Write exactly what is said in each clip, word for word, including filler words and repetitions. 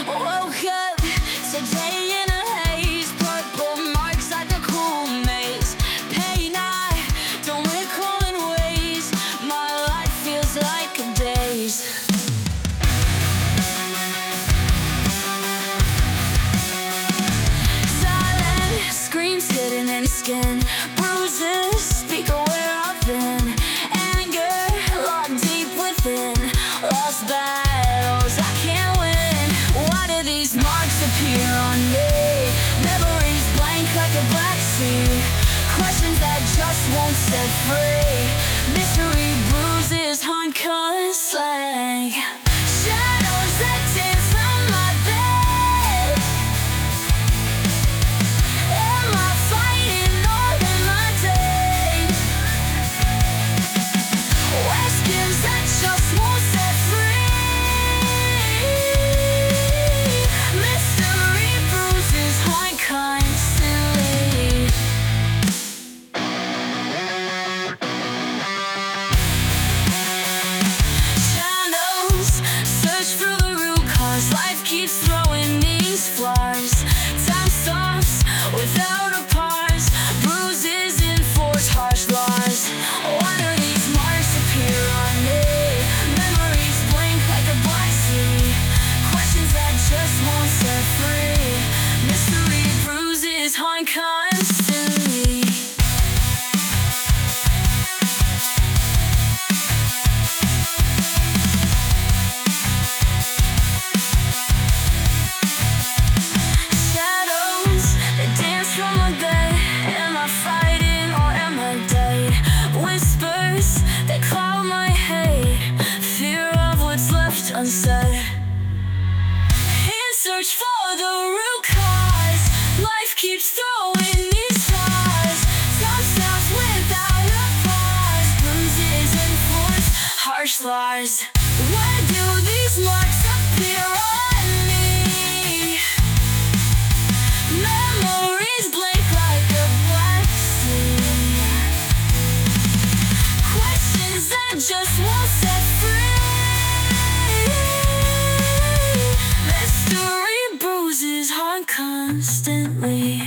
Woke up today in a haze, purple marks like a cool maze. Pain I don't recall in ways, my life feels like a daze. Silent screams hidden in skin, bruises speak of where I've been. Anger locked deep within, lost battles I can't win. Why do these marks appear on me? Memories blank like a black sea, questions that just won't set free. Mystery bruises haunt colors slang, shadows that dance on my bed. Am I fighting or am I dead? Questions that just won't set free. Mystery bruises haunt constantly. Shadows search for the root cause, life keeps throwing these flaws. Time stops without a pause, bruises enforce harsh laws. Why do these marks appear on me? Memories blink like a black sea, questions that just won't set free. Mystery bruises haunt constantly. Shadows that dance from my bed. Am I fighting or am I dead? Whispers that cloud my head, fear of what's left unsaid. In search for the root cause, life keeps throwing these flaws. Time stops without a pause, bruises enforce harsh laws. Why do these marks appear on me? Memories blink like a black sea, questions that just won't set free. Mystery bruises haunt constantly.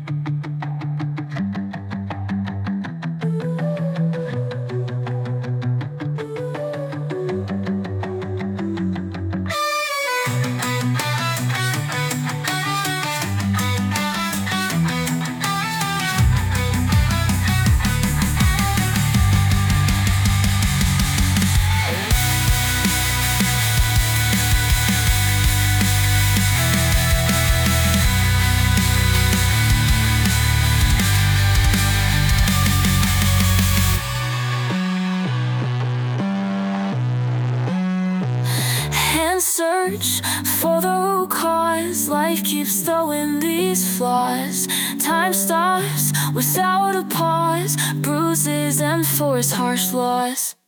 And search for the root cause, life keeps throwing these flaws. Time stops without a pause, bruises enforce harsh laws.